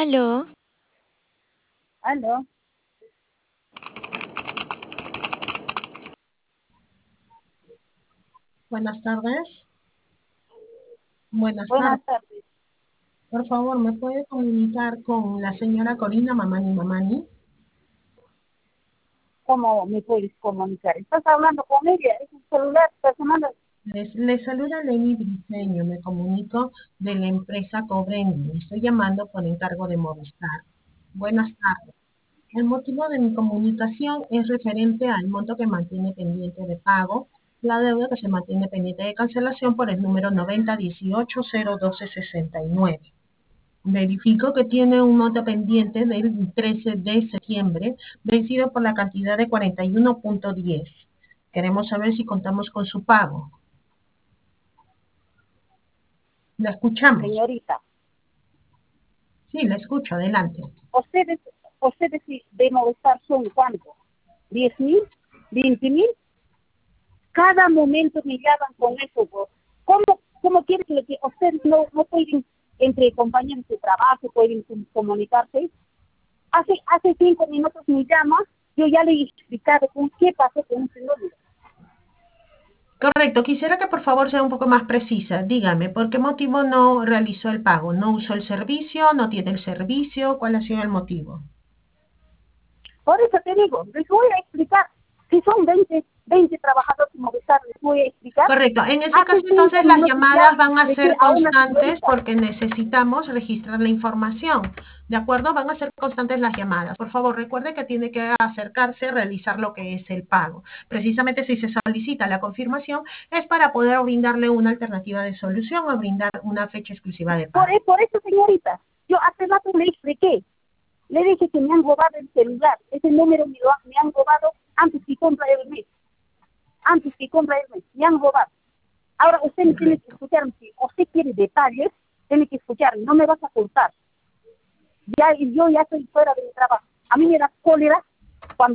Aló, Aló, Buenas tardes. Buenas buenas tardes. tardes. Por favor, ¿me puede comunicar con la señora Corina Mamani Mamani? ¿Cómo me puedes comunicar? ¿Estás hablando con ella? ¿Es un celular personal? Les saluda Lenny Briceño. Me comunico de la empresa Cobrendi. Estoy llamando por encargo de Movistar. Buenas tardes. El motivo de mi comunicación es referente al monto que mantiene pendiente de pago, la deuda que se mantiene pendiente de cancelación por el número 9018-01269. Verifico que tiene un monto pendiente del 13 de septiembre, vencido por la cantidad de 41.10. Queremos saber si contamos con su pago. La escuchamos. Señorita, Sí, la escucho. Adelante. ustedes, ustedes de Movistar son ¿cuánto? ¿10.000? ¿20.000? Cada momento me llaman con eso. ¿Cómo quieren que ustedes no pueden, entre compañeros de trabajo, pueden comunicarse? Hace 5 minutos me llama, yo ya le he explicado con qué pasó con ese número. Correcto. Quisiera que por favor sea un poco más precisa. Dígame, ¿por qué motivo no realizó el pago? ¿No usó el servicio? ¿No tiene el servicio? ¿Cuál ha sido el motivo? Por eso te digo, les voy a explicar. Si son 20 trabajadores Movistar, les voy a explicar. Correcto. En ese Hace caso, cinco entonces, las minutos ya llamadas van a dejé ser a una constantes señorita. porque necesitamos registrar la información. ¿De acuerdo? Van a ser constantes las llamadas. Por favor, recuerde que tiene que acercarse a realizar lo que es el pago. Precisamente si se solicita la confirmación es para poder brindarle una alternativa de solución o brindar una fecha exclusiva de pago. Por eso, señorita, yo hace rato le expliqué. Le dije que me han robado el celular. Ese número me han robado antes que compra el mes. Antes que compra el mes. Me han robado. Ahora usted me tiene que Correcto. escuchar. Si usted quiere detalles, tiene que escuchar. No me vas a cortar. Ya, yo ya estoy fuera de mi trabajo. A mí me da cólera